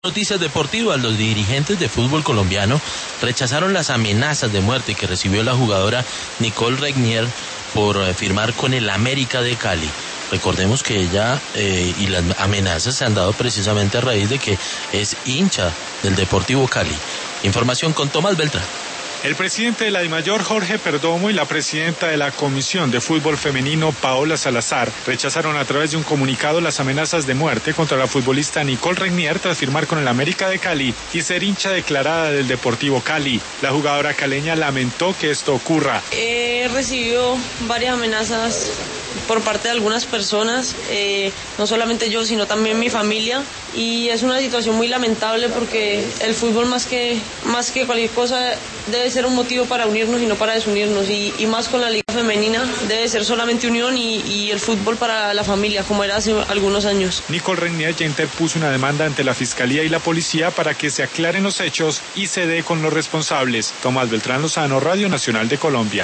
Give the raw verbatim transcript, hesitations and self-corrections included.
Noticias deportivas. Los dirigentes de fútbol colombiano rechazaron las amenazas de muerte que recibió la jugadora Nicole Regnier por eh, firmar con el América de Cali. Recordemos que ella eh, y las amenazas se han dado precisamente a raíz de que es hincha del Deportivo Cali. Información con Tomás Beltrán. El presidente de la DIMAYOR, Jorge Perdomo, y la presidenta de la Comisión de Fútbol Femenino, Paola Salazar, rechazaron a través de un comunicado las amenazas de muerte contra la futbolista Nicole Regnier tras firmar con el América de Cali y ser hincha declarada del Deportivo Cali. La jugadora caleña lamentó que esto ocurra. He recibido varias amenazas por parte de algunas personas, eh, no solamente yo, sino también mi familia, y es una situación muy lamentable porque el fútbol más que, más que cualquier cosa debe ser un motivo para unirnos y no para desunirnos, y, y más con la liga femenina debe ser solamente unión y, y el fútbol para la familia, como era hace algunos años. Nicole Regnier ya interpuso una demanda ante la Fiscalía y la Policía para que se aclaren los hechos y se dé con los responsables. Tomás Beltrán Lozano, Radio Nacional de Colombia.